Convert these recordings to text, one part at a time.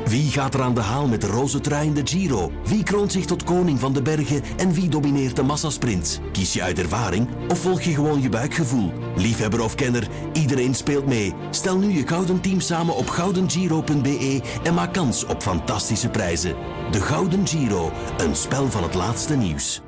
Wie gaat er aan de haal met de roze trui in de Giro? Wie kroont zich tot koning van de bergen en wie domineert de massasprints? Kies je uit ervaring of volg je gewoon je buikgevoel? Liefhebber of kenner, iedereen speelt mee. Stel nu je gouden team samen op goudengiro.be en maak kans op fantastische prijzen. De Gouden Giro, een spel van het laatste nieuws.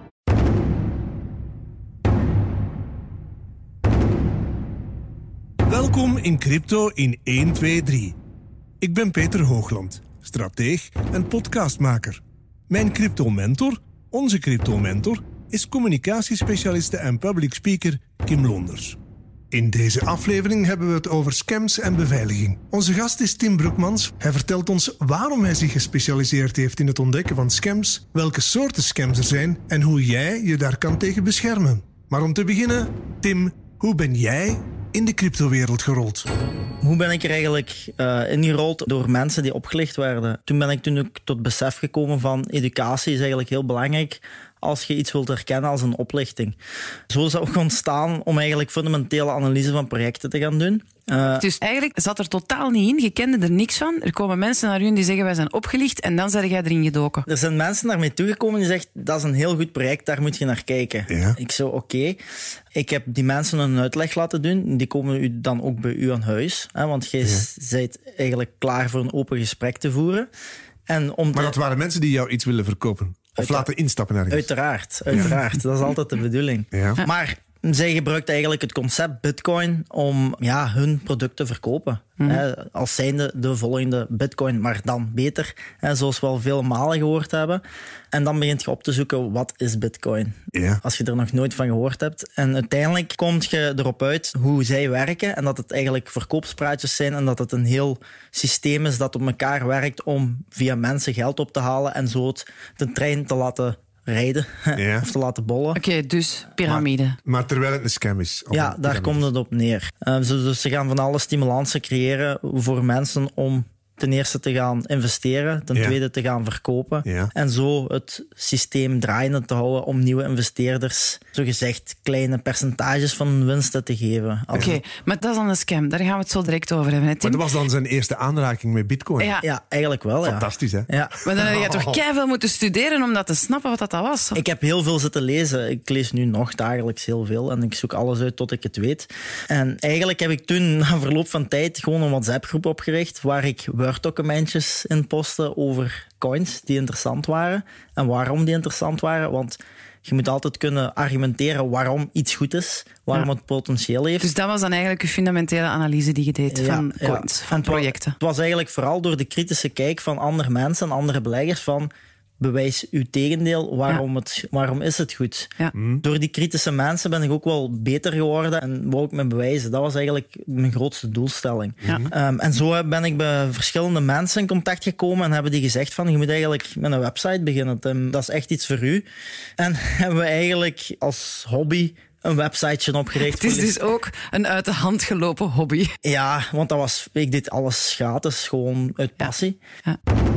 Welkom in Crypto in 1, 2, 3. Ik ben Peter Hoogland, strateeg en podcastmaker. Mijn crypto-mentor, onze crypto-mentor, is communicatiespecialiste en public speaker Kim Londers. In deze aflevering hebben we het over scams en beveiliging. Onze gast is Tim Broekmans. Hij vertelt ons waarom hij zich gespecialiseerd heeft in het ontdekken van scams, welke soorten scams er zijn en hoe jij je daar kan tegen beschermen. Maar om te beginnen, Tim, hoe ben jij in de cryptowereld gerold? Hoe ben ik er eigenlijk ingerold? Door mensen die opgelicht werden. Toen ben ik ook tot besef gekomen van educatie is eigenlijk heel belangrijk als je iets wilt herkennen als een oplichting. Zo is het ook ontstaan om eigenlijk fundamentele analyse van projecten te gaan doen. Dus eigenlijk zat er totaal niet in, je kende er niks van. Er komen mensen naar u en die zeggen wij zijn opgelicht en dan zijn jij erin gedoken. Er zijn mensen naar mij toegekomen die zeggen dat is een heel goed project, daar moet je naar kijken. Ja. Ik zo, oké. Ik heb die mensen een uitleg laten doen. Die komen u dan ook bij u aan huis. Hè, want je bent eigenlijk klaar voor een open gesprek te voeren. Maar dat waren mensen die jou iets willen verkopen? Of laten instappen ergens? Uiteraard. Dat is altijd de bedoeling. Ja. Maar zij gebruikt eigenlijk het concept Bitcoin om hun product te verkopen. Als zijnde de volgende Bitcoin, maar dan beter. Zoals we al vele malen gehoord hebben. En dan begint je op te zoeken, wat is Bitcoin? Ja. Als je er nog nooit van gehoord hebt. En uiteindelijk kom je erop uit hoe zij werken. En dat het eigenlijk verkoopspraatjes zijn. En dat het een heel systeem is dat op elkaar werkt om via mensen geld op te halen. En zo de trein te laten rijden of te laten bollen. Oké, dus piramide. Maar terwijl het een scam is. Ja, daar komt het op neer. Dus ze gaan van alle stimulansen creëren voor mensen om ten eerste te gaan investeren, ten tweede te gaan verkopen. Ja. En zo het systeem draaiende te houden om nieuwe investeerders zogezegd kleine percentages van hun winsten te geven. Oké, maar dat is dan een scam. Daar gaan we het zo direct over hebben. Hè, Tim? Maar dat was dan zijn eerste aanraking met Bitcoin. Ja. Eigenlijk wel. Fantastisch, hè? Ja. Maar dan heb je toch keiveel moeten studeren om dat te snappen wat dat was? Ik heb heel veel zitten lezen. Ik lees nu nog dagelijks heel veel en ik zoek alles uit tot ik het weet. En eigenlijk heb ik toen na verloop van tijd gewoon een WhatsApp-groep opgericht waar ik Word-documentjes in postte over coins die interessant waren. En waarom die interessant waren, want je moet altijd kunnen argumenteren waarom iets goed is, waarom het potentieel heeft. Dus dat was dan eigenlijk je fundamentele analyse die je deed van coins, van projecten. Het was eigenlijk vooral door de kritische kijk van andere mensen en andere beleggers van bewijs uw tegendeel, waarom is het goed? Ja. Door die kritische mensen ben ik ook wel beter geworden en wou ik me bewijzen. Dat was eigenlijk mijn grootste doelstelling. Ja. En zo ben ik bij verschillende mensen in contact gekomen en hebben die gezegd van je moet eigenlijk met een website beginnen. Tim. Dat is echt iets voor u. En hebben we eigenlijk als hobby een websiteje opgericht. Het is dus ook een uit de hand gelopen hobby. Ja, want ik deed alles gratis, gewoon uit passie. Ja.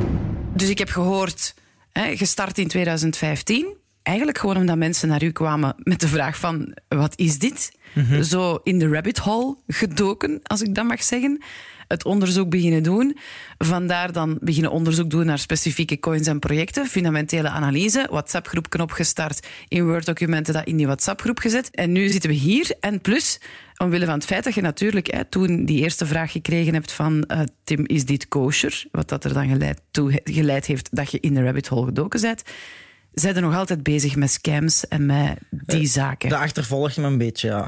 Dus ik heb gehoord, gestart in 2015. Eigenlijk gewoon omdat mensen naar u kwamen met de vraag van, wat is dit? Zo in de rabbit hole gedoken, als ik dat mag zeggen. Het onderzoek beginnen doen. Vandaar dan beginnen onderzoek doen naar specifieke coins en projecten. Fundamentele analyse. WhatsApp-groepje opgestart. In Word-documenten dat in die WhatsApp-groep gezet. En nu zitten we hier. En plus, omwille van het feit dat je natuurlijk toen die eerste vraag gekregen hebt van Tim, is dit kosher? Wat dat er dan geleid heeft dat je in de rabbit hole gedoken bent. Zijn er nog altijd bezig met scams en met die zaken? Dat achtervolg je me een beetje, ja.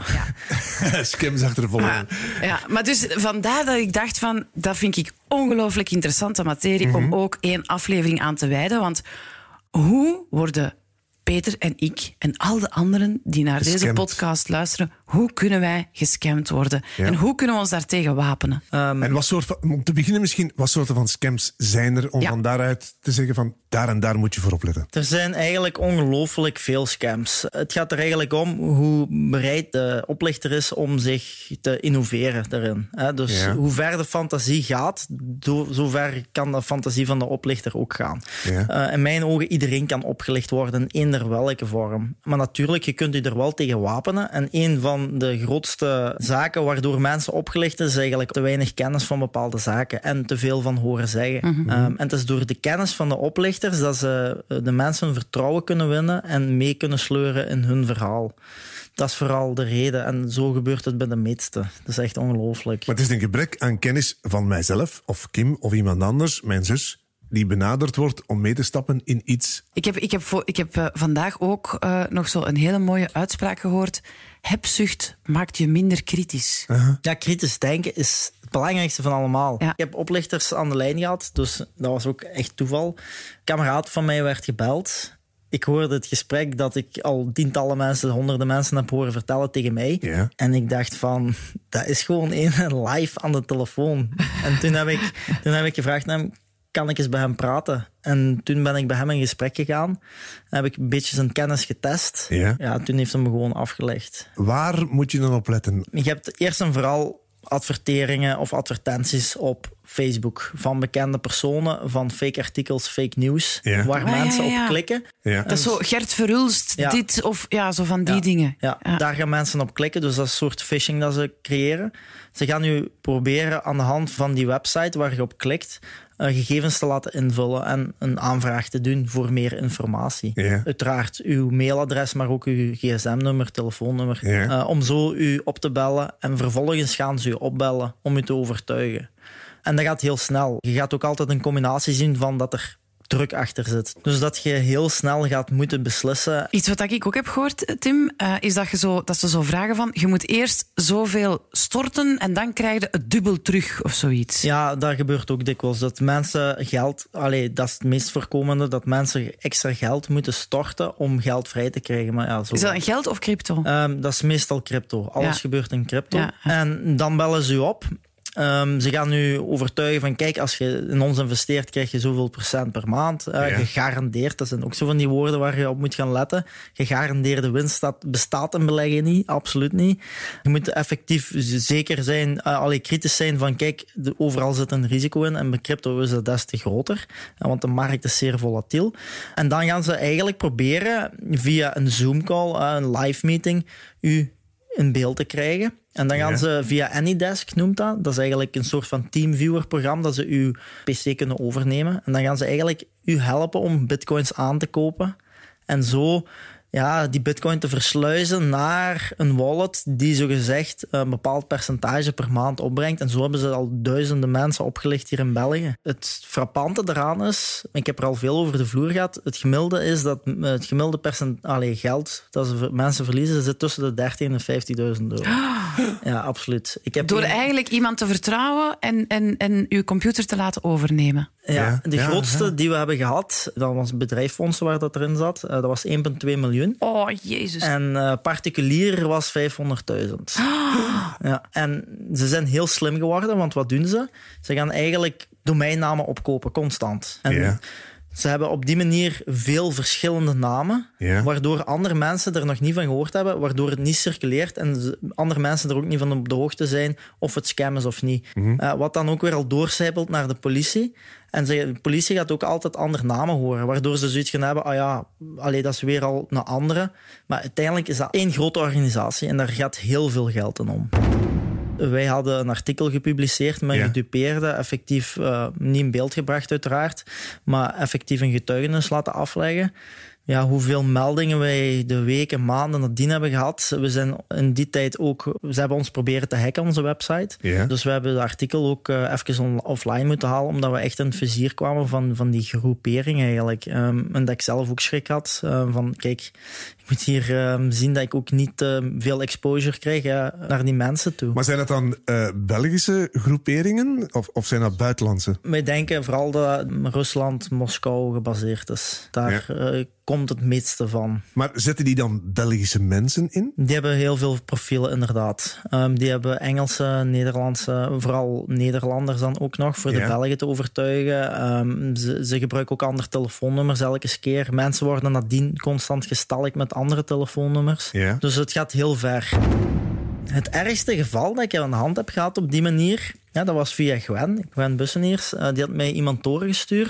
Scams achtervolgen. Ja, maar dus vandaar dat ik dacht van, dat vind ik ongelooflijk interessante materie om ook 1 aflevering aan te wijden. Want hoe worden Peter en ik en al de anderen die naar deze podcast luisteren, hoe kunnen wij gescamd worden? Ja. En hoe kunnen we ons daartegen wapenen? En om te beginnen misschien, wat soorten van scams zijn er om van daaruit te zeggen van daar en daar moet je voor opletten? Er zijn eigenlijk ongelooflijk veel scams. Het gaat er eigenlijk om hoe bereid de oplichter is om zich te innoveren daarin. Dus hoe ver de fantasie gaat, zo ver kan de fantasie van de oplichter ook gaan. Ja. In mijn ogen, iedereen kan opgelicht worden in eender welke vorm. Maar natuurlijk, je kunt je er wel tegen wapenen. En een van van de grootste zaken waardoor mensen opgelicht is eigenlijk te weinig kennis van bepaalde zaken en te veel van horen zeggen. En het is door de kennis van de oplichters dat ze de mensen vertrouwen kunnen winnen en mee kunnen sleuren in hun verhaal. Dat is vooral de reden. En zo gebeurt het bij de meeste. Dat is echt ongelooflijk. Maar het is een gebrek aan kennis van mijzelf, of Kim, of iemand anders, mijn zus, die benaderd wordt om mee te stappen in iets. Ik heb vandaag ook nog zo een hele mooie uitspraak gehoord. Hebzucht maakt je minder kritisch. Ja, kritisch denken is het belangrijkste van allemaal. Ja. Ik heb oplichters aan de lijn gehad, dus dat was ook echt toeval. Een kameraad van mij werd gebeld. Ik hoorde het gesprek dat ik al tientallen mensen, honderden mensen heb horen vertellen tegen mij. Ja. En ik dacht van, dat is gewoon één live aan de telefoon. En toen heb ik gevraagd naar hem, kan ik eens bij hem praten? En toen ben ik bij hem in gesprek gegaan. Heb ik een beetje zijn kennis getest. Ja. Toen heeft hij me gewoon afgelegd. Waar moet je dan op letten? Je hebt eerst en vooral adverteringen of advertenties op Facebook van bekende personen, van fake artikels, fake nieuws, waar mensen op klikken. Ja. Dat is zo Gert Verhulst, dit of zo van die dingen. Ja, daar gaan mensen op klikken, dus dat is een soort phishing dat ze creëren. Ze gaan nu proberen aan de hand van die website waar je op klikt, gegevens te laten invullen en een aanvraag te doen voor meer informatie. Ja. Uiteraard uw mailadres, maar ook uw gsm-nummer, telefoonnummer, om zo u op te bellen en vervolgens gaan ze u opbellen om u te overtuigen. En dat gaat heel snel. Je gaat ook altijd een combinatie zien van dat er druk achter zit. Dus dat je heel snel gaat moeten beslissen. Iets wat ik ook heb gehoord, Tim, is dat ze zo vragen van je moet eerst zoveel storten en dan krijg je het dubbel terug of zoiets. Ja, dat gebeurt ook dikwijls. Dat mensen geld, dat is het meest voorkomende, dat mensen extra geld moeten storten om geld vrij te krijgen. Maar ja, zo. Is dat een geld of crypto? Dat is meestal crypto. Alles gebeurt in crypto. Ja. En dan bellen ze u op. Ze gaan nu overtuigen van, kijk, als je in ons investeert, krijg je zoveel % per maand. Gegarandeerd, dat zijn ook zo van die woorden waar je op moet gaan letten. Gegarandeerde winst, dat bestaat in beleggen niet, absoluut niet. Je moet effectief zeker zijn, kritisch zijn van, kijk, overal zit een risico in en bij crypto is dat des te groter, want de markt is zeer volatiel. En dan gaan ze eigenlijk proberen via een Zoom-call, een live meeting, u in beeld te krijgen. En dan gaan ze via AnyDesk, noemt dat. Dat is eigenlijk een soort van teamviewer-programma dat ze uw PC kunnen overnemen. En dan gaan ze eigenlijk u helpen om bitcoins aan te kopen. En zo die bitcoin te versluizen naar een wallet die zogezegd een bepaald percentage per maand opbrengt. En zo hebben ze al duizenden mensen opgelicht hier in België. Het frappante daaraan is, ik heb er al veel over de vloer gehad, het gemiddelde is dat het gemiddelde geld dat mensen verliezen zit tussen de 30.000 en 50.000 euro. Ja, absoluut. Door eigenlijk iemand te vertrouwen en uw computer te laten overnemen. Ja, de grootste die we hebben gehad, dat was bedrijffondsen waar dat erin zat, dat was 1,2 miljoen. Oh, jezus. En particulier was 500.000. Ja, en ze zijn heel slim geworden, want wat doen ze? Ze gaan eigenlijk domeinnamen opkopen, constant. En ze hebben op die manier veel verschillende namen, waardoor andere mensen er nog niet van gehoord hebben, waardoor het niet circuleert en andere mensen er ook niet van op de hoogte zijn of het scam is of niet. Wat dan ook weer al doorcijpelt naar de politie. En de politie gaat ook altijd andere namen horen, waardoor ze zoiets gaan hebben, dat is weer al een andere. Maar uiteindelijk is dat één grote organisatie en daar gaat heel veel geld in om. Wij hadden een artikel gepubliceerd met gedupeerden, effectief niet in beeld gebracht uiteraard, maar effectief een getuigenis laten afleggen. Ja, hoeveel meldingen wij de weken, maanden nadien hebben gehad. We zijn in die tijd ook... Ze hebben ons proberen te hacken, onze website. Ja. Dus we hebben het artikel ook even offline moeten halen, omdat we echt in het vizier kwamen van die groepering eigenlijk. En dat ik zelf ook schrik had van, kijk, ik moet hier zien dat ik ook niet veel exposure krijg naar die mensen toe. Maar zijn dat dan Belgische groeperingen of zijn dat buitenlandse? Wij denken vooral dat Rusland, Moskou gebaseerd is. Daar komt het meeste van. Maar zetten die dan Belgische mensen in? Die hebben heel veel profielen, inderdaad. Die hebben Engelse, Nederlandse, vooral Nederlanders dan ook nog, voor de Belgen te overtuigen. Ze gebruiken ook andere telefoonnummers elke keer. Mensen worden nadien constant gestalkt met andere telefoonnummers. Ja. Dus het gaat heel ver. Het ergste geval dat ik aan de hand heb gehad op die manier, dat was via Gwen Busseniers. Die had mij iemand doorgestuurd.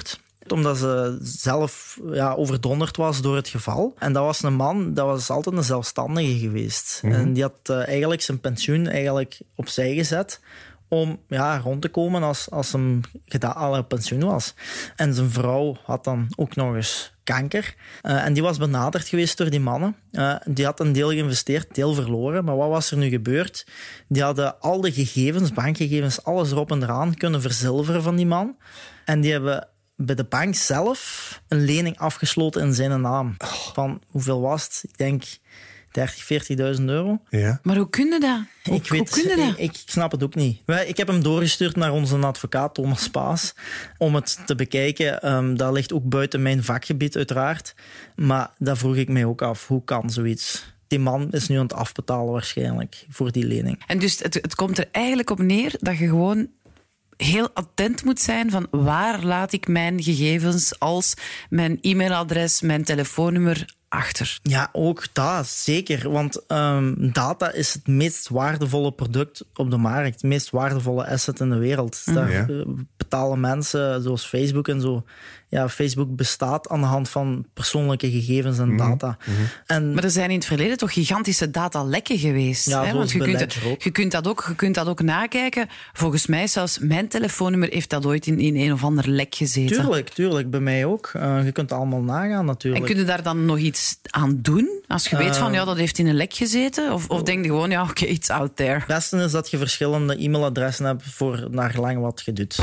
Omdat ze zelf overdonderd was door het geval. En dat was een man, dat was altijd een zelfstandige geweest. En die had eigenlijk zijn pensioen opzij gezet om rond te komen als hem al op pensioen was. En zijn vrouw had dan ook nog eens kanker. En die was benaderd geweest door die mannen. Die had een deel geïnvesteerd, deel verloren. Maar wat was er nu gebeurd? Die hadden al de gegevens, bankgegevens, alles erop en eraan kunnen verzilveren van die man. En die hebben bij de bank zelf een lening afgesloten in zijn naam. Van, hoeveel was het? Ik denk 30.000, 40.000 euro. Ja. Maar hoe kun je dat? Hoe kun je dat? Ik snap het ook niet. Ik heb hem doorgestuurd naar onze advocaat Thomas Paas om het te bekijken. Dat ligt ook buiten mijn vakgebied uiteraard. Maar daar vroeg ik mij ook af, hoe kan zoiets? Die man is nu aan het afbetalen waarschijnlijk voor die lening. En dus het komt er eigenlijk op neer dat je gewoon heel attent moet zijn van waar laat ik mijn gegevens als mijn e-mailadres, mijn telefoonnummer achter. Ja, ook dat, zeker. Want data is het meest waardevolle product op de markt. Het meest waardevolle asset in de wereld. Daar betalen mensen, zoals Facebook en zo. Ja, Facebook bestaat aan de hand van persoonlijke gegevens en data. Maar er zijn in het verleden toch gigantische datalekken geweest. Ja, hè? Want je kunt dat ook nakijken. Volgens mij zelfs mijn telefoonnummer heeft dat ooit in een of ander lek gezeten. Tuurlijk. Bij mij ook. Je kunt het allemaal nagaan natuurlijk. En kun je daar dan nog iets aan doen? Als je weet van, dat heeft in een lek gezeten? Of denk je gewoon, oké, it's out there. Het beste is dat je verschillende e-mailadressen hebt voor naar gelang wat je doet.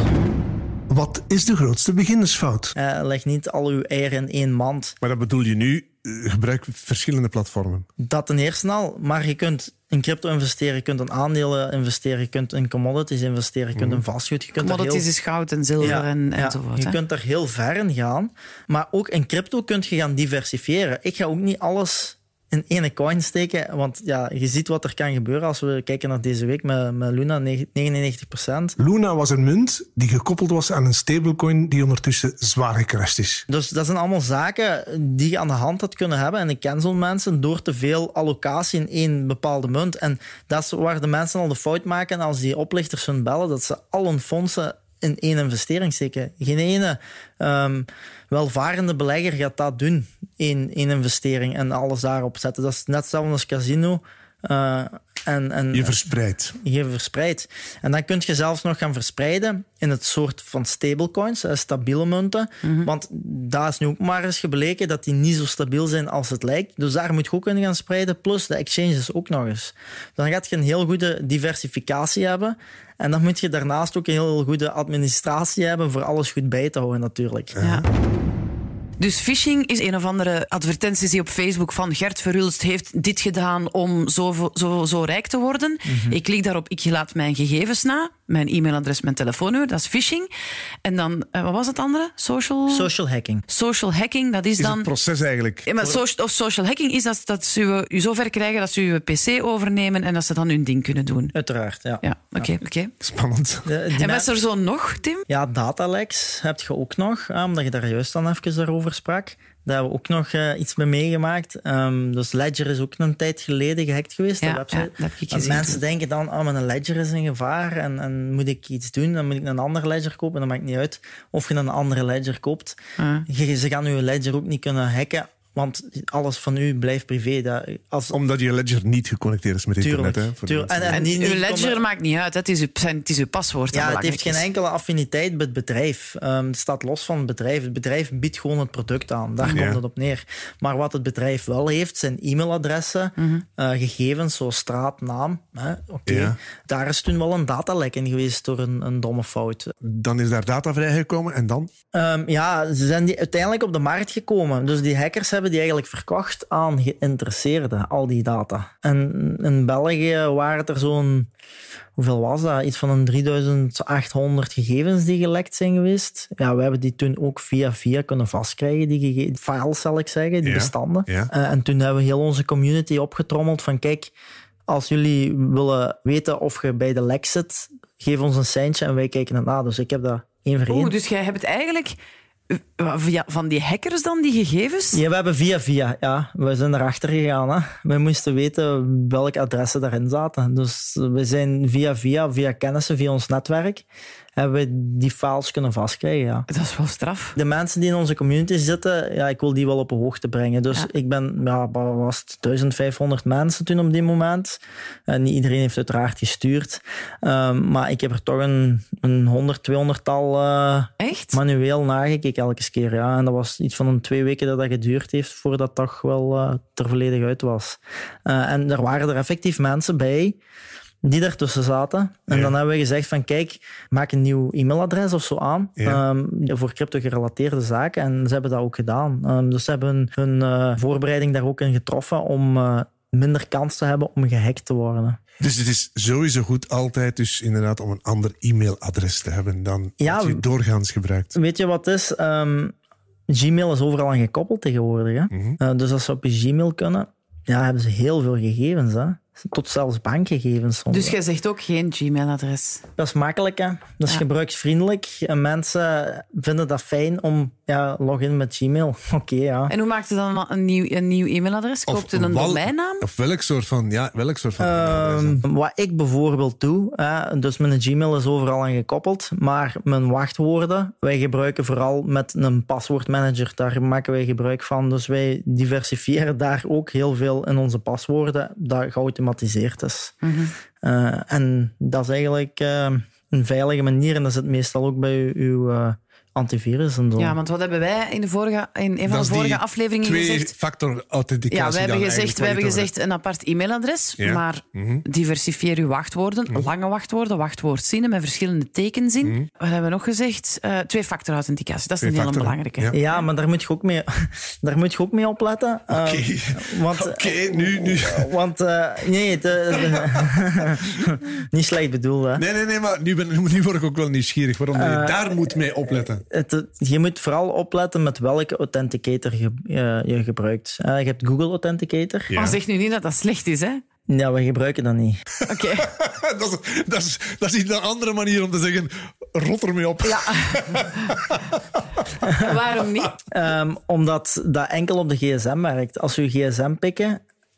Wat is de grootste beginnersfout? Leg niet al uw eieren in één mand. Maar dat bedoel je nu? Gebruik verschillende platformen. Dat ten eerste al, maar je kunt in crypto investeren, je kunt in aandelen investeren, je kunt in commodities investeren, je kunt in vastgoed. Commodities is goud en zilver enzovoort. Je kunt er heel ver in gaan, maar ook in crypto kun je gaan diversifiëren. Ik ga ook niet alles in één coin steken, want je ziet wat er kan gebeuren als we kijken naar deze week met Luna, 99%. Luna was een munt die gekoppeld was aan een stablecoin die ondertussen zwaar gecrashed is. Dus dat zijn allemaal zaken die je aan de hand had kunnen hebben. En ik ken zo'n mensen door te veel allocatie in één bepaalde munt. En dat is waar de mensen al de fout maken als die oplichters hun bellen, dat ze al hun fondsen in één investering steken. Geen ene welvarende belegger gaat dat doen, één investering en alles daarop zetten. Dat is net hetzelfde als casino. Je verspreidt. En dan kun je zelfs nog gaan verspreiden in het soort van stablecoins, stabiele munten. Want dat is nu ook maar eens gebleken dat die niet zo stabiel zijn als het lijkt. Dus daar moet je ook in gaan spreiden. Plus de exchanges ook nog eens. Dan gaat je een heel goede diversificatie hebben. En dan moet je daarnaast ook een heel goede administratie hebben voor alles goed bij te houden natuurlijk. Ja. Dus phishing is een of andere advertentie die op Facebook van Gert Verhulst heeft dit gedaan om zo rijk te worden. Ik klik daarop, ik laat mijn gegevens na, mijn e-mailadres, mijn telefoonnummer, dat is phishing. En dan, wat was het andere? Social hacking. Social hacking, dat is dan... het proces eigenlijk. Ja, maar social hacking is dat ze u zover krijgen dat ze uw pc overnemen en dat ze dan hun ding kunnen doen. Uiteraard, ja. Oké. Spannend. En wat is er zo nog, Tim? Ja, dataleks heb je ook nog, omdat je daar juist dan even daarover sprak. Daar hebben we ook nog iets mee meegemaakt. Dus Ledger is ook een tijd geleden gehackt geweest. De website. Ja, dat heb ik gezien. Mensen denken dan, mijn Ledger is in gevaar en moet ik iets doen, dan moet ik een andere Ledger kopen. Dan maakt niet uit of je een andere Ledger koopt. Ze gaan je Ledger ook niet kunnen hacken, want alles van u blijft privé. Omdat je Ledger niet geconnecteerd is met internet. Tuurlijk. En uw Ledger maakt niet uit, het is uw paswoord. Ja, het heeft geen enkele affiniteit met het bedrijf. Het staat los van het bedrijf. Het bedrijf biedt gewoon het product aan. Daar komt het op neer. Maar wat het bedrijf wel heeft, zijn e-mailadressen, gegevens zoals straat, naam. Daar is toen wel een datalek in geweest door een domme fout. Dan is daar data vrijgekomen en dan? Ze zijn uiteindelijk op de markt gekomen. Dus die hackers hebben die eigenlijk verkocht aan geïnteresseerden, al die data. En in België waren het er zo'n... Hoeveel was dat? Iets van een 3800 gegevens die gelekt zijn geweest. Ja, we hebben die toen ook via kunnen vastkrijgen, die files zal ik zeggen, die bestanden. Ja. En toen hebben we heel onze community opgetrommeld van kijk, als jullie willen weten of je bij de lek zit, geef ons een seintje en wij kijken het na. Dus ik heb dat één voor één. Dus jij hebt het eigenlijk... van die hackers dan, die gegevens? Ja, we hebben via. Ja. We zijn erachter gegaan. Hè. We moesten weten welke adressen daarin zaten. Dus we zijn via kennissen, via ons netwerk, hebben we die files kunnen vastkrijgen. Ja. Dat is wel straf. De mensen die in onze community zitten, ja, ik wil die wel op de hoogte brengen. Dus ik ben, wat was het, 1500 mensen toen op die moment. Niet iedereen heeft uiteraard gestuurd. Maar ik heb er toch een 100, 200-tal Echt? manueel nagekeken elke keer. Ja. En dat was iets van 2 weken dat geduurd heeft voordat dat toch wel er volledig uit was. En er waren er effectief mensen bij die daartussen zaten. En dan hebben we gezegd van kijk, maak een nieuw e-mailadres of zo aan voor crypto-gerelateerde zaken. En ze hebben dat ook gedaan. Dus ze hebben hun voorbereiding daar ook in getroffen om minder kans te hebben om gehackt te worden. Dus het is sowieso goed altijd dus inderdaad om een ander e-mailadres te hebben dan wat je doorgaans gebruikt. Weet je wat het is? Gmail is overal aan gekoppeld tegenwoordig. Hè? Mm-hmm. Dus als ze op je Gmail kunnen, hebben ze heel veel gegevens. Hè? Tot zelfs bankgegevens soms. Dus jij zegt ook geen Gmail-adres? Dat is makkelijk, hè? Dat is gebruiksvriendelijk. En mensen vinden dat fijn om login met Gmail. Oké, ja. En hoe maakt je dan een nieuw e-mailadres? Koopt je een domeinnaam? Of welk soort van e-mailadres? Wat ik bijvoorbeeld doe, dus mijn Gmail is overal aan gekoppeld, maar mijn wachtwoorden, wij gebruiken vooral met een paswoordmanager. Daar maken wij gebruik van. Dus wij diversifiëren daar ook heel veel in onze paswoorden, dat geautomatiseerd is. Mm-hmm. En dat is eigenlijk een veilige manier en dat zit meestal ook bij uw antivirus en zo. Ja, want wat hebben wij in een van de vorige afleveringen gezegd? Twee-factor authenticatie. Ja, we hebben gezegd een apart e-mailadres, maar diversifieer uw wachtwoorden, lange wachtwoorden, wachtwoordzinnen met verschillende tekens in. Wat hebben we nog gezegd? Twee-factor authenticatie, dat is een hele belangrijke. Ja, maar daar moet je ook mee opletten. Oké, nu. Want, nee, niet slecht bedoeld, hè. Nee, maar nu word ik ook wel nieuwsgierig waarom je daar moet mee opletten. Je moet vooral opletten met welke authenticator je gebruikt. Je hebt Google Authenticator. Ja. Zeg nu niet dat dat slecht is, hè? Ja, we gebruiken dat niet. Oké. Dat is niet een andere manier om te zeggen, rot ermee op. Ja. Waarom niet? Omdat dat enkel op de gsm werkt. Als je gsm pikken,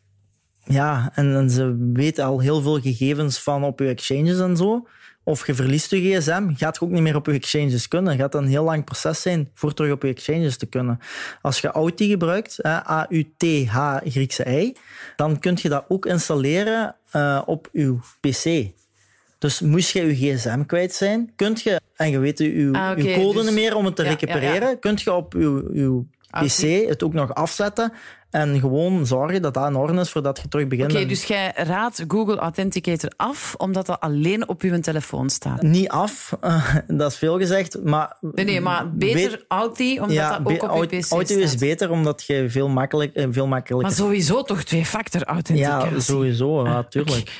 en ze weten al heel veel gegevens van op je exchanges en zo, of je verliest je gsm, gaat je ook niet meer op je exchanges kunnen. Gaat dat een heel lang proces zijn voor terug op je exchanges te kunnen. Als je Auth gebruikt, A-U-T-H, Griekse I, dan kun je dat ook installeren op je pc. Dus moest je je gsm kwijt zijn, kunt je, en je weet je code niet meer om het te recupereren, kunt je op je pc het ook nog afzetten en gewoon zorgen dat dat in orde is voordat je terug begint. Oké, dus jij raadt Google Authenticator af omdat dat alleen op je telefoon staat? Niet af, dat is veel gezegd. Maar maar beter Auth, omdat dat ook op je pc staat. Auth is beter, omdat je veel makkelijker... Maar sowieso toch twee-factor authenticatie? Ja, sowieso, ja, tuurlijk.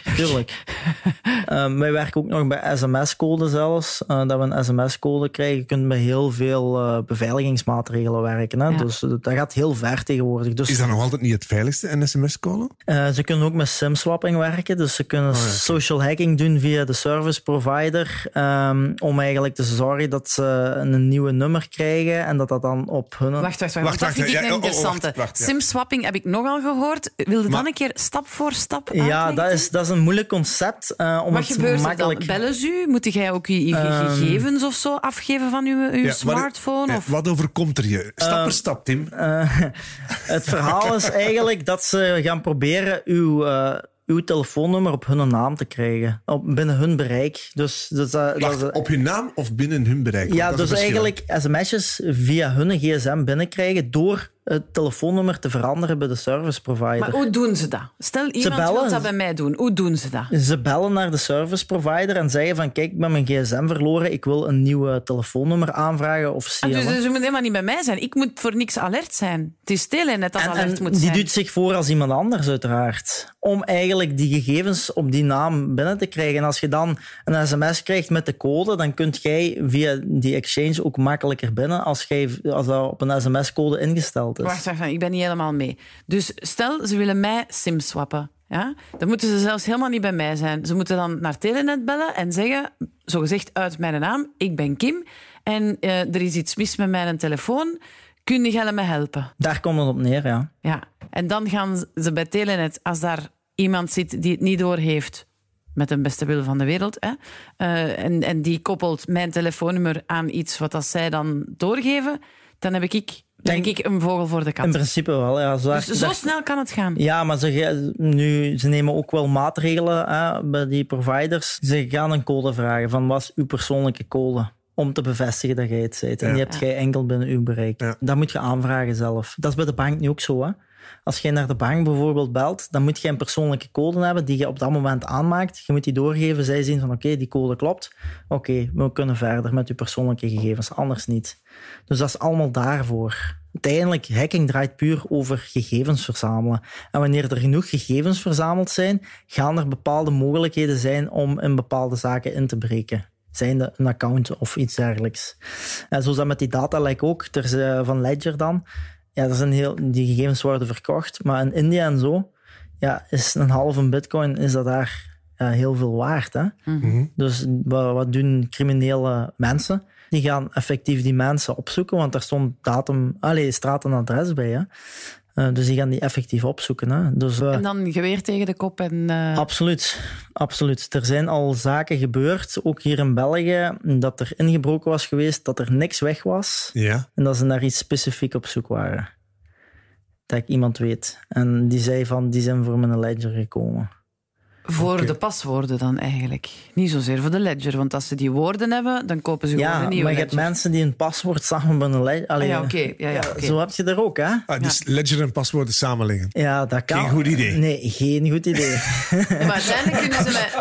Wij werken ook nog bij sms-code zelfs. Dat we een sms-code krijgen. Je kunt met heel veel beveiligingsmaatregelen werken. Hè? Ja. Dus dat gaat heel ver tegenwoordig. Dus, is dat nog altijd niet het veiligste, een sms-code? Ze kunnen ook met SIM-swapping werken. Dus ze kunnen social hacking doen via de service provider. Om eigenlijk te zorgen dat ze een nieuwe nummer krijgen en dat dan op hun... Wacht. Dat vind ik een interessante. SIM-swapping heb ik nogal gehoord. Wilde dan een keer stap voor stap uitleggen? Ja, dat is een moeilijk concept. Wat gebeurt er dan? Bellen ze u? Moet jij ook je gegevens of zo afgeven van uw smartphone? Wat overkomt er je? Stap per stap, Tim. Het verhaal is eigenlijk dat ze gaan proberen uw telefoonnummer op hun naam te krijgen. Binnen hun bereik. Dus op hun naam of binnen hun bereik? Ja, dus eigenlijk sms'jes via hun gsm binnenkrijgen door het telefoonnummer te veranderen bij de service provider. Maar hoe doen ze dat? Stel, iemand wil dat bij mij doen. Hoe doen ze dat? Ze bellen naar de service provider en zeggen van kijk, ik ben mijn gsm verloren, ik wil een nieuw telefoonnummer aanvragen of CLM. Dus ze moet helemaal niet bij mij zijn. Ik moet voor niks alert zijn. Het is Telenet dat alert moet zijn. Die doet zich voor als iemand anders uiteraard. Om eigenlijk die gegevens op die naam binnen te krijgen. En als je dan een sms krijgt met de code, dan kunt jij via die exchange ook makkelijker binnen als dat op een sms-code ingesteld is. Wacht, ik ben niet helemaal mee. Dus stel, ze willen mij SIM-swappen. Ja? Dan moeten ze zelfs helemaal niet bij mij zijn. Ze moeten dan naar Telenet bellen en zeggen, zogezegd uit mijn naam, ik ben Kim en er is iets mis met mijn telefoon. Kun jij me helpen? Daar komt het op neer, ja. Ja. En dan gaan ze bij Telenet, als daar iemand zit die het niet doorheeft, met de beste wil van de wereld. Hè. En die koppelt mijn telefoonnummer aan iets wat dat zij dan doorgeven. Dan heb ik een vogel voor de kat. In principe wel, ja. Dus zo snel kan het gaan. Ja, maar ze nemen ook wel maatregelen bij die providers. Ze gaan een code vragen van wat is uw persoonlijke code? Om te bevestigen dat jij het bent. En die hebt jij enkel binnen uw bereik. Ja. Dat moet je aanvragen zelf. Dat is bij de bank nu ook zo. Hè? Als jij naar de bank bijvoorbeeld belt, dan moet je een persoonlijke code hebben die je op dat moment aanmaakt. Je moet die doorgeven. Zij zien van oké, die code klopt. Oké, we kunnen verder met je persoonlijke gegevens. Anders niet. Dus dat is allemaal daarvoor. Uiteindelijk, hacking draait puur over gegevens verzamelen. En wanneer er genoeg gegevens verzameld zijn, gaan er bepaalde mogelijkheden zijn om in bepaalde zaken in te breken. Zijnde een account of iets dergelijks. En zo is dat met die datalek ook. Er is van Ledger dan. Ja, die gegevens worden verkocht. Maar in India en zo, is een halve bitcoin is dat daar heel veel waard. Hè? Mm-hmm. Dus wat doen criminele mensen? Die gaan effectief die mensen opzoeken, want daar stond straat en adres bij. Hè? Dus die gaan die effectief opzoeken. Hè? Dus, en dan geweer tegen de kop. Absoluut. Er zijn al zaken gebeurd, ook hier in België, dat er ingebroken was geweest, dat er niks weg was. Ja. En dat ze naar iets specifiek op zoek waren. Dat ik iemand weet. En die zei van, die zijn voor mijn Ledger gekomen. Voor de paswoorden dan eigenlijk. Niet zozeer voor de Ledger. Want als ze die woorden hebben, dan kopen ze gewoon een nieuwe Ledger. Ja, maar je hebt mensen die een paswoord samen met een Ledger... Oké. Zo heb je er ook, hè? Dus Ledger en paswoorden samenleggen. Ja, dat kan. Geen goed idee. Nee, geen goed idee. Ja, maar uiteindelijk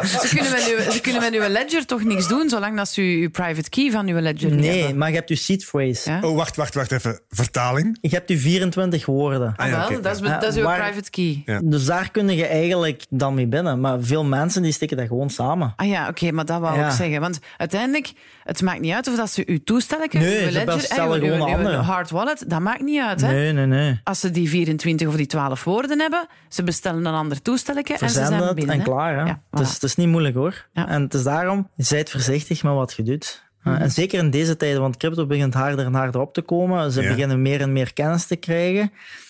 kunnen met uw Ledger toch niks doen, zolang dat ze uw private key van uw Ledger niet hebben. Nee, maar je hebt uw seed phrase. Ja? Oh, wacht even. Vertaling? Je hebt uw 24 woorden. Dat is uw private key. Ja. Dus daar kun je eigenlijk dan mee binnen. Maar veel mensen die steken dat gewoon samen. Maar dat wou ik zeggen. Want uiteindelijk, het maakt niet uit of dat ze uw toestellen uw Ledger, uw hard wallet, dat maakt niet uit. Hè? Nee. Als ze die 24 of die 12 woorden hebben, ze bestellen een ander toestelletje en ze zijn binnen. En klaar. Hè? Ja, voilà. Het is niet moeilijk hoor. Ja. En het is daarom, zijt voorzichtig met wat je doet. En zeker in deze tijden, want crypto begint harder en harder op te komen. Ze beginnen meer en meer kennis te krijgen.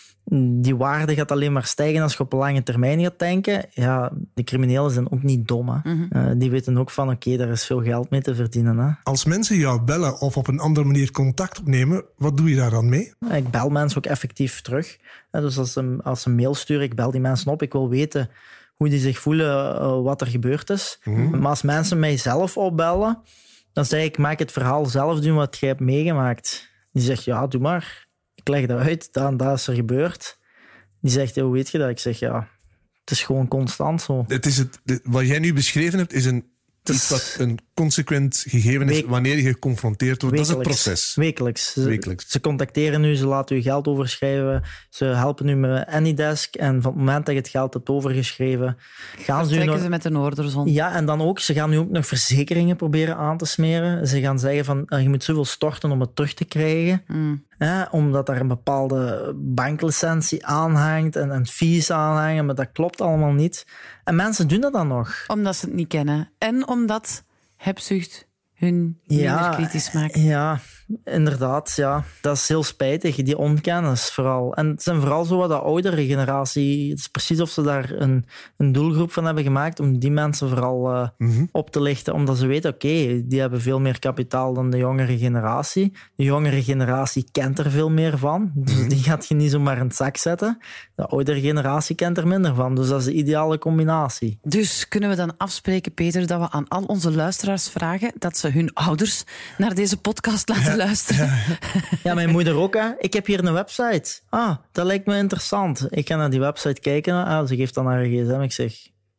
Die waarde gaat alleen maar stijgen als je op lange termijn gaat denken. Ja, de criminelen zijn ook niet dom. Hè. Mm-hmm. Die weten ook van, daar is veel geld mee te verdienen. Hè. Als mensen jou bellen of op een andere manier contact opnemen, wat doe je daar dan mee? Ik bel mensen ook effectief terug. Dus als ze een mail sturen, ik bel die mensen op. Ik wil weten hoe die zich voelen, wat er gebeurd is. Mm-hmm. Maar als mensen mij zelf opbellen, dan zeg ik, maak het verhaal zelf doen wat jij hebt meegemaakt. Die zegt, ja, doe maar. Ik leg dat uit, dat is er gebeurd. Die zegt, hoe weet je dat? Ik zeg, het is gewoon constant zo. Wat jij nu beschreven hebt, is iets wat een consequent gegeven is wanneer je geconfronteerd wordt. Dat is het proces. Wekelijks. Ze contacteren u, ze laten u geld overschrijven, ze helpen u met Anydesk en van het moment dat je het geld hebt overgeschreven, ze met een order. Ja, en dan ook, ze gaan nu ook nog verzekeringen proberen aan te smeren. Ze gaan zeggen van, je moet zoveel storten om het terug te krijgen. Omdat daar een bepaalde banklicentie aanhangt en fees aanhangen, maar dat klopt allemaal niet. En mensen doen dat dan nog. Omdat ze het niet kennen. En omdat hebzucht hun minder kritisch maakt. Ja, inderdaad. Ja. Dat is heel spijtig, die onkennis vooral. En het zijn vooral zo wat de oudere generatie. Het is precies of ze daar een doelgroep van hebben gemaakt om die mensen vooral op te lichten. Omdat ze weten, die hebben veel meer kapitaal dan de jongere generatie. De jongere generatie kent er veel meer van. Dus die gaat je niet zomaar in het zak zetten. De oudere generatie kent er minder van. Dus dat is de ideale combinatie. Dus kunnen we dan afspreken, Peter, dat we aan al onze luisteraars vragen dat ze hun ouders naar deze podcast laten luisteren? Ja, mijn moeder ook. Hè. Ik heb hier een website. Dat lijkt me interessant. Ik ga naar die website kijken. Ze geeft dan haar gsm. Ik zeg,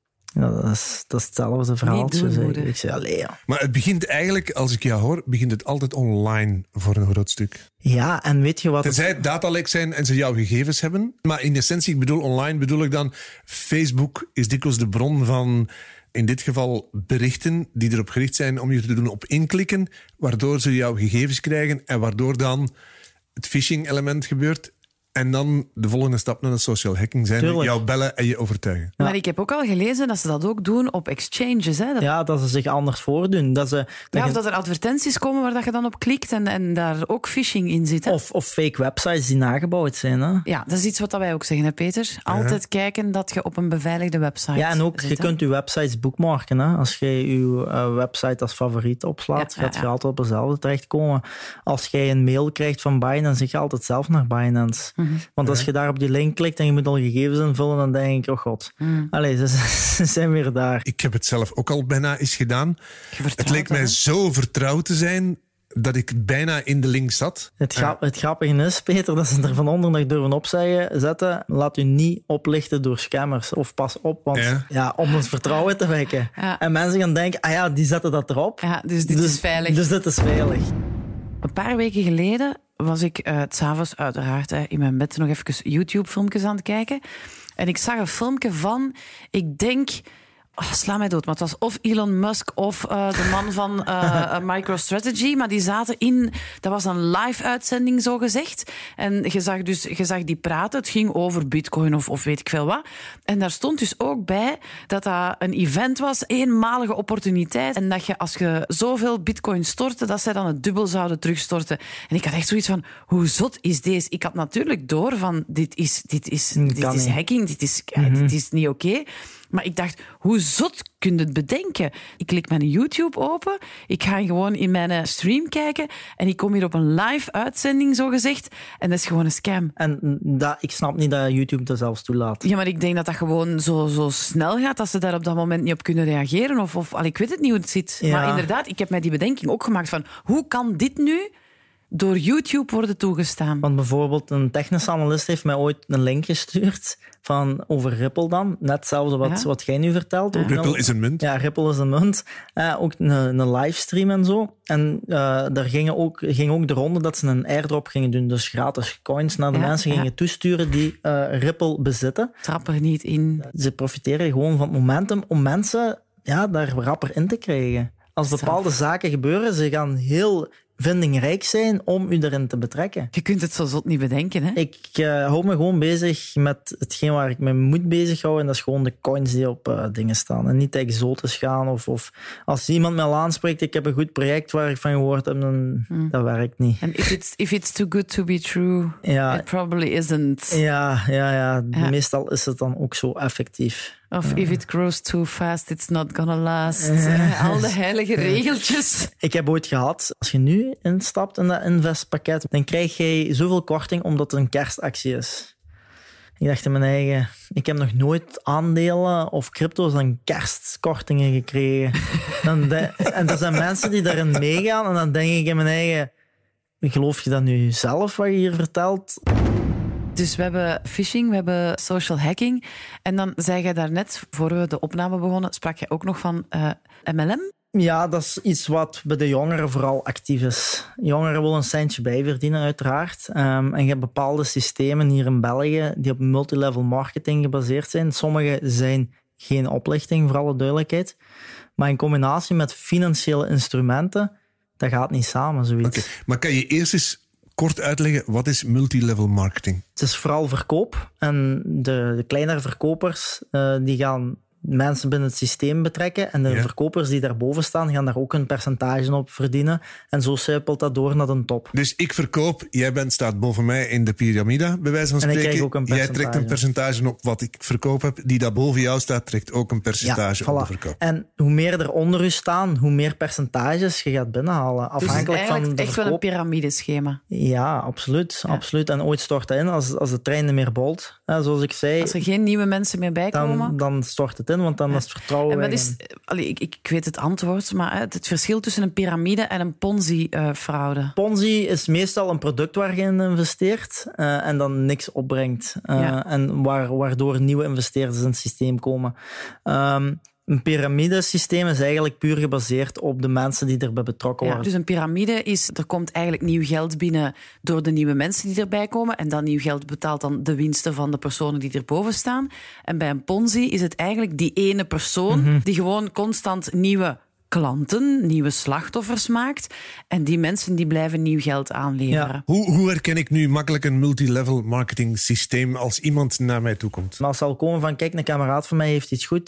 dat is hetzelfde verhaaltje. Ik zeg, ja. Maar het begint eigenlijk, als ik jou hoor, begint het altijd online voor een groot stuk. Ja, en weet je wat... Tenzij het datalek zijn en ze jouw gegevens hebben. Maar in essentie, online bedoel ik dan, Facebook is dikwijls de bron van, in dit geval, berichten die erop gericht zijn om je te doen op inklikken, waardoor ze jouw gegevens krijgen en waardoor dan het phishing-element gebeurt. En dan de volgende stap naar de social hacking zijn Tuurlijk. jou bellen en je overtuigen. Ja. Maar ik heb ook al gelezen dat ze dat ook doen op exchanges. Hè? Dat ze zich anders voordoen. Dat ze, Of dat er advertenties komen waar dat je dan op klikt en daar ook phishing in zit. Hè? of fake websites die nagebouwd zijn. Hè? Ja, dat is iets wat wij ook zeggen, hè, Peter. Altijd kijken dat je op een beveiligde website Ja, en ook, zit, je hè. kunt je websites bookmarken. Hè? Als je je website als favoriet opslaat, gaat je altijd op dezelfde terechtkomen. Als jij een mail krijgt van Binance, zeg je altijd zelf naar Binance. Want als je daar op die link klikt en je moet al gegevens invullen, dan denk ik, oh god. Allee, ze zijn weer daar. Ik heb het zelf ook al bijna eens gedaan. Je vertrouwt Het leek dat, mij hè. zo vertrouwd te zijn dat ik bijna in de link zat. Het grappige is, Peter, dat ze er van onder nog durven zetten. Laat u niet oplichten door scammers. Of pas op, want om het vertrouwen te wekken. Ja. En mensen gaan denken, die zetten dat erop. Ja, dus dit is veilig. Dus dit is veilig. Een paar weken geleden was ik 's avonds uiteraard in mijn bed nog even YouTube-filmpjes aan het kijken. En ik zag een filmpje van, ik denk... sla mij dood, maar het was of Elon Musk of de man van MicroStrategy. Maar die zaten in... Dat was een live-uitzending, zo gezegd. En je zag die praten. Het ging over bitcoin of weet ik veel wat. En daar stond dus ook bij dat een event was, eenmalige opportuniteit. En dat je, als je zoveel bitcoin stortte, dat zij dan het dubbel zouden terugstorten. En ik had echt zoiets van, hoe zot is deze? Ik had natuurlijk door van, dit is hacking, dit is niet oké. Maar ik dacht, hoe zot kun je het bedenken? Ik klik mijn YouTube open, ik ga gewoon in mijn stream kijken en ik kom hier op een live-uitzending, zogezegd. En dat is gewoon een scam. En ik snap niet dat YouTube dat zelfs toelaat. Ja, maar ik denk dat dat gewoon zo snel gaat dat ze daar op dat moment niet op kunnen reageren. Of ik weet het niet hoe het zit. Ja. Maar inderdaad, ik heb mij die bedenking ook gemaakt van, hoe kan dit nu door YouTube worden toegestaan? Want bijvoorbeeld een technische analist heeft mij ooit een link gestuurd over Ripple dan. Net hetzelfde wat jij nu vertelt. Ook Ripple is een munt. Ja, Ripple is een munt. Ook een livestream en zo. En daar ging ook de ronde dat ze een airdrop gingen doen. Dus gratis coins naar de mensen gingen toesturen die Ripple bezitten. Trap er niet in. Ze profiteren gewoon van het momentum om mensen daar rapper in te krijgen. Als bepaalde zaken gebeuren, ze gaan heel vindingrijk zijn om u erin te betrekken. Je kunt het zo zot niet bedenken, hè? Ik hou me gewoon bezig met hetgeen waar ik me moet bezighouden. En dat is gewoon de coins die op dingen staan. En niet exotisch gaan. Of als iemand mij al aanspreekt, ik heb een goed project waar ik van gehoord heb, dan dat werkt niet. En if it's too good to be true, it probably isn't. Ja. Meestal is het dan ook zo effectief. Of if it grows too fast, it's not gonna last. Al de heilige regeltjes. Ik heb ooit gehad, als je nu instapt in dat investpakket, dan krijg je zoveel korting omdat het een kerstactie is. Ik dacht in mijn eigen, ik heb nog nooit aandelen of crypto's dan kerstkortingen gekregen. En er zijn mensen die daarin meegaan en dan denk ik in mijn eigen, geloof je dat nu zelf wat je hier vertelt? Dus we hebben phishing, we hebben social hacking. En dan zei jij daarnet, voor we de opname begonnen, sprak je ook nog van MLM? Ja, dat is iets wat bij de jongeren vooral actief is. Jongeren willen een centje bijverdienen, uiteraard. En je hebt bepaalde systemen hier in België die op multilevel marketing gebaseerd zijn. Sommige zijn geen oplichting, voor alle duidelijkheid. Maar in combinatie met financiële instrumenten, dat gaat niet samen, zoiets. Oké, maar kan je eerst eens kort uitleggen, wat is multilevel marketing? Het is vooral verkoop. En de kleinere verkopers die gaan mensen binnen het systeem betrekken. En de verkopers die daarboven staan, gaan daar ook een percentage op verdienen. En zo sijpelt dat door naar de top. Dus ik verkoop, jij staat boven mij in de piramide, bij wijze van spreken. En ik krijg ook een percentage. Jij trekt een percentage op wat ik verkoop heb. Die daar boven jou staat, trekt ook een percentage op de verkoop. En hoe meer er onder u staan, hoe meer percentages je gaat binnenhalen. Afhankelijk dus van de echt wel een piramideschema. Ja, absoluut. Absoluut. En ooit stort dat in als de trein niet meer bolt. Zoals ik zei. Als er geen nieuwe mensen meer bij komen. Dan stort het in, want dan is het vertrouwen weg. Ik weet het antwoord, maar het verschil tussen een piramide en een Ponzi-fraude. Ponzi is meestal een product waar je in investeert en dan niks opbrengt. En waardoor nieuwe investeerders in het systeem komen. Een piramidesysteem is eigenlijk puur gebaseerd op de mensen die erbij betrokken worden. Dus een piramide is, er komt eigenlijk nieuw geld binnen door de nieuwe mensen die erbij komen. En dat nieuw geld betaalt dan de winsten van de personen die erboven staan. En bij een Ponzi is het eigenlijk die ene persoon die gewoon constant nieuwe klanten, nieuwe slachtoffers maakt. En die mensen die blijven nieuw geld aanleveren. Ja. Hoe herken ik nu makkelijk een multilevel marketing systeem als iemand naar mij toe komt? Maar als ze al komen van, kijk, een kameraad van mij heeft iets goed,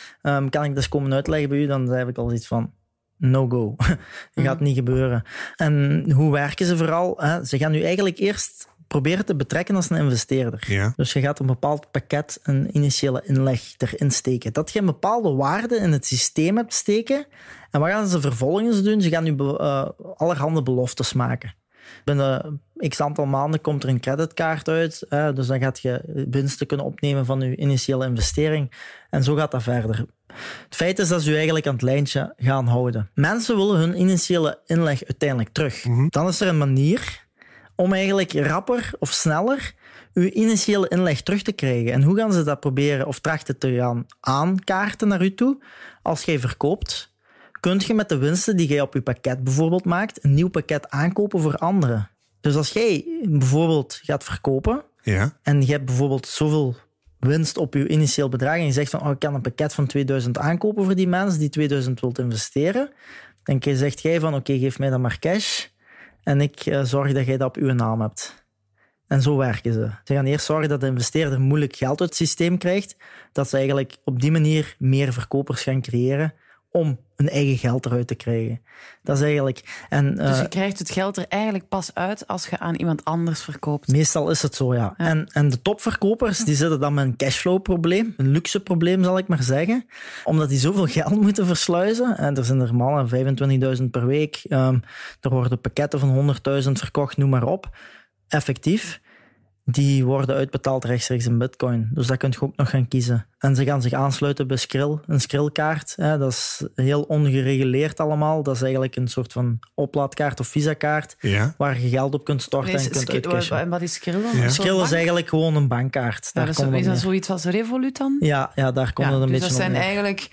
kan ik dat komen uitleggen bij u? Dan heb ik al iets van, no go. Dat gaat niet gebeuren. En hoe werken ze vooral? Ze gaan nu eigenlijk eerst proberen te betrekken als een investeerder. Ja. Dus je gaat een bepaald pakket, een initiële inleg erin steken. Dat je een bepaalde waarde in het systeem hebt steken. En wat gaan ze vervolgens doen? Ze gaan nu allerhande beloftes maken. Binnen x aantal maanden komt er een creditkaart uit. Dus dan gaat je winsten kunnen opnemen van je initiële investering. En zo gaat dat verder. Het feit is dat ze je eigenlijk aan het lijntje gaan houden. Mensen willen hun initiële inleg uiteindelijk terug. Dan is er een manier om eigenlijk rapper of sneller uw initiële inleg terug te krijgen. En hoe gaan ze dat proberen of trachten te gaan aankaarten naar u toe? Als jij verkoopt, kun je met de winsten die jij op je pakket bijvoorbeeld maakt, een nieuw pakket aankopen voor anderen. Dus als jij bijvoorbeeld gaat verkopen en je hebt bijvoorbeeld zoveel winst op je initieel bedrag en je zegt van, ik kan een pakket van 2000 aankopen voor die mensen die 2000 wilt investeren, dan zegt jij van, oké, geef mij dan maar cash en ik zorg dat jij dat op uw naam hebt. En zo werken ze. Ze gaan eerst zorgen dat de investeerder moeilijk geld uit het systeem krijgt, dat ze eigenlijk op die manier meer verkopers gaan creëren om hun eigen geld eruit te krijgen. Dat is eigenlijk... Dus je krijgt het geld er eigenlijk pas uit als je aan iemand anders verkoopt. Meestal is het zo, ja. En de topverkopers die zitten dan met een cashflow-probleem, een luxe-probleem zal ik maar zeggen, omdat die zoveel geld moeten versluizen. En er zijn er mannen 25.000 per week. Er worden pakketten van 100.000 verkocht, noem maar op. Effectief. Die worden uitbetaald rechtstreeks in bitcoin. Dus dat kun je ook nog gaan kiezen. En ze gaan zich aansluiten bij Skrill, een Skrill-kaart. Dat is heel ongereguleerd allemaal. Dat is eigenlijk een soort van oplaadkaart of visa-kaart, waar je geld op kunt storten en kunt uitcashen. En wat is Skrill dan? Ja. Skrill is eigenlijk gewoon een bankkaart. Ja, is dat zoiets als Revolut dan? Ja, daar komt het een dus beetje dat zijn eigenlijk...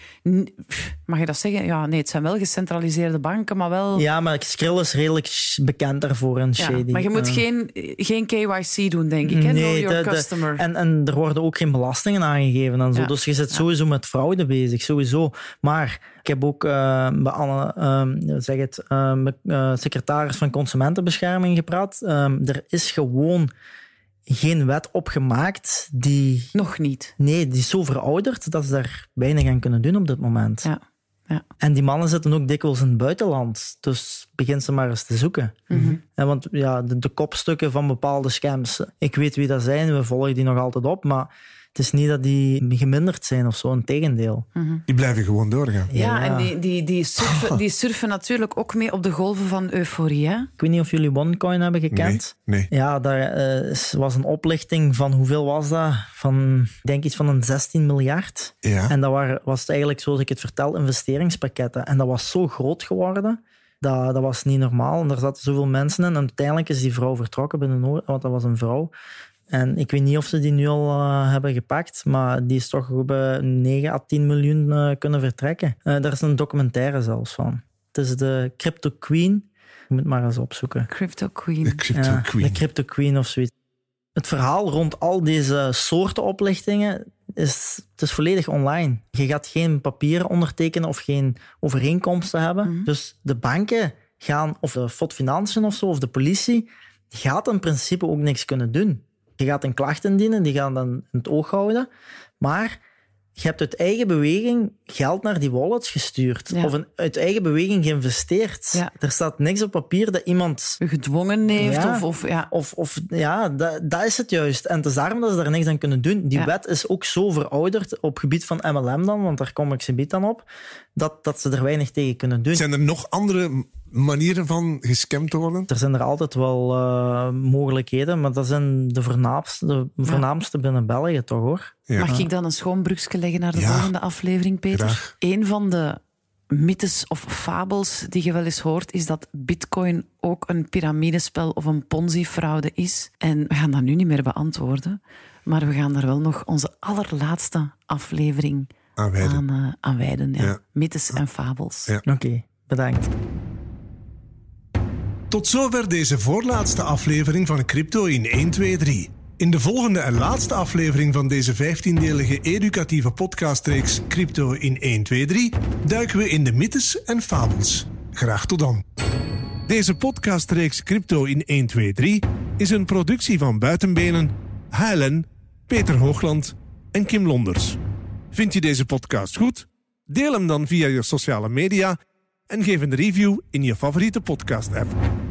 Mag je dat zeggen? Ja, nee, het zijn wel gecentraliseerde banken, maar wel... Ja, maar Skrill is redelijk bekend daarvoor en shady. Maar je moet geen KYC doen, denk ik. Nee, Know your customer. En er worden ook geen belastingen aangegeven en zo. Ja. Dus je zit sowieso met fraude bezig, sowieso. Maar ik heb ook bij Anne, secretaris van Consumentenbescherming gepraat. Er is gewoon geen wet opgemaakt die... Nog niet. Nee, die is zo verouderd dat ze daar weinig aan kunnen doen op dit moment. Ja. En die mannen zitten ook dikwijls in het buitenland. Dus begin ze maar eens te zoeken. Want de kopstukken van bepaalde scams, ik weet wie dat zijn, we volgen die nog altijd op, maar het is niet dat die geminderd zijn of zo, integendeel. Die blijven gewoon doorgaan. Ja, en die surfen natuurlijk ook mee op de golven van euforie. Hè? Ik weet niet of jullie OneCoin hebben gekend. Nee. Ja, daar was een oplichting van, hoeveel was dat? Van, ik denk iets van een 16 miljard. Ja. En dat was het eigenlijk, zoals ik het vertel, investeringspakketten. En dat was zo groot geworden, dat was niet normaal. En daar zaten zoveel mensen in. En uiteindelijk is die vrouw vertrokken binnen want dat was een vrouw. En ik weet niet of ze die nu al hebben gepakt, maar die is toch bij 9 à 10 miljoen kunnen vertrekken. Daar is een documentaire zelfs van. Het is de Crypto Queen. Je moet maar eens opzoeken. Crypto Queen. De Crypto Queen. De Crypto Queen of zoiets. Het verhaal rond al deze soorten oplichtingen is volledig online. Je gaat geen papieren ondertekenen of geen overeenkomsten hebben. Dus de banken gaan, of de FOD Financiën of zo, of de politie, gaat in principe ook niks kunnen doen. Je gaat een klacht indienen, die gaan dan in het oog houden. Maar je hebt uit eigen beweging geld naar die wallets gestuurd. Ja. Of uit eigen beweging geïnvesteerd. Ja. Er staat niks op papier dat iemand... gedwongen heeft. Dat is het juist. En het is daarom dat ze daar niks aan kunnen doen. Die wet is ook zo verouderd op gebied van MLM dan, want daar kom ik zometeen dan op, dat ze er weinig tegen kunnen doen. Zijn er nog andere manieren van gescamd te worden? Er zijn er altijd wel mogelijkheden, maar dat zijn de voornaamste binnen België toch, hoor. Ja. Mag ik dan een schoon brugje leggen naar de volgende aflevering, Peter? Graag. Een van de mythes of fabels die je wel eens hoort, is dat Bitcoin ook een piramidespel of een Ponzi-fraude is. En we gaan dat nu niet meer beantwoorden, maar we gaan daar wel nog onze allerlaatste aflevering aan wijden. Ja. Mythes en fabels. Ja. Oké, bedankt. Tot zover deze voorlaatste aflevering van Crypto in 1, 2, 3. In de volgende en laatste aflevering van deze 15-delige educatieve podcastreeks Crypto in 1, 2, 3 duiken we in de mythes en fabels. Graag tot dan. Deze podcastreeks Crypto in 1, 2, 3 is een productie van Buitenbenen, HLN, Peter Hoogland en Kim Londers. Vind je deze podcast goed? Deel hem dan via je sociale media en geef een review in je favoriete podcast-app.